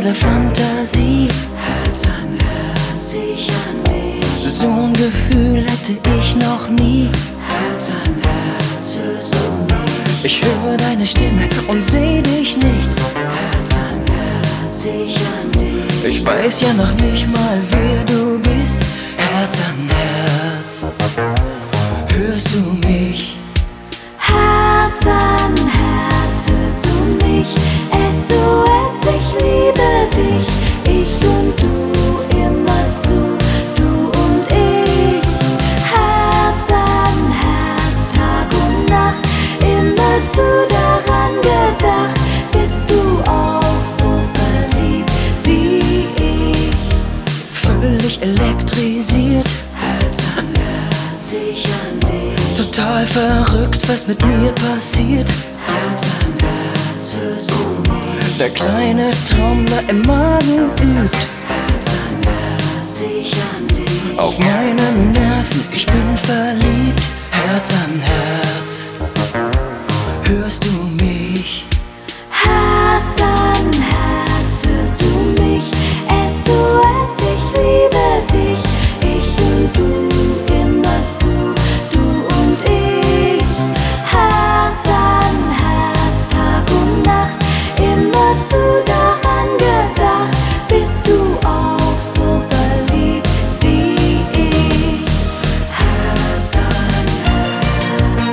der Fantasie. Herz an Herz, ich an dich. So ein Gefühl hätte ich noch nie. Herz an Herz, hörst du mich? Ich höre deine Stimme und seh dich nicht. Herz an Herz, ich an dich. Ich weiß ja noch nicht mal, wer du bist. Herz an Herz, hörst du mich? Herz an Herz, hörst du mich? SOS, ich liebe dich. Ich und du, immerzu, du und ich. Herz an Herz, Tag und Nacht, immerzu daran gedacht. Bist du auch so verliebt wie ich? Völlig elektrisiert, Herz an Herz, ich an dich. total verrückt, was mit mir passiert. Herz an Herz, hörst du mich? Der kleine Trommler im Magen übt Herz an Herz, ich an dich. auf meine Nerven, ich bin verliebt. Herz an Herz, hörst du mich? Herz an Herz, hörst du mich? SOS, ich liebe dich. Ich und du, immerzu, du und ich. Herz an Herz, Tag und Nacht, immerzu daran gedacht. Bist du auch so verliebt wie ich? Herz an Herz.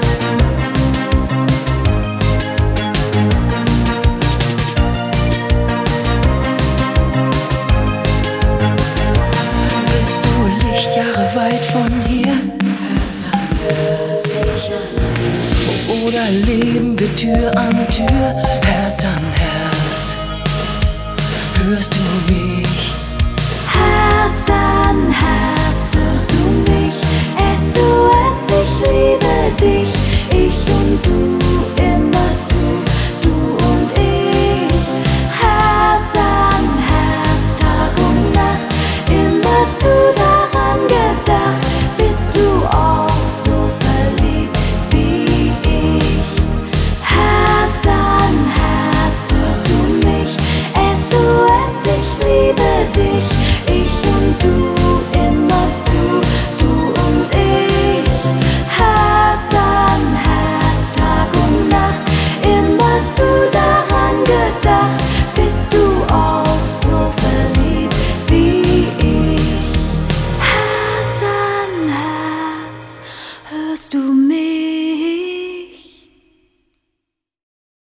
Bist du Lichtjahre weit von hier? Herz an Herz, ich an dich. Oder leben wir Tür an Tür? Herz an Herz, hörst du mich?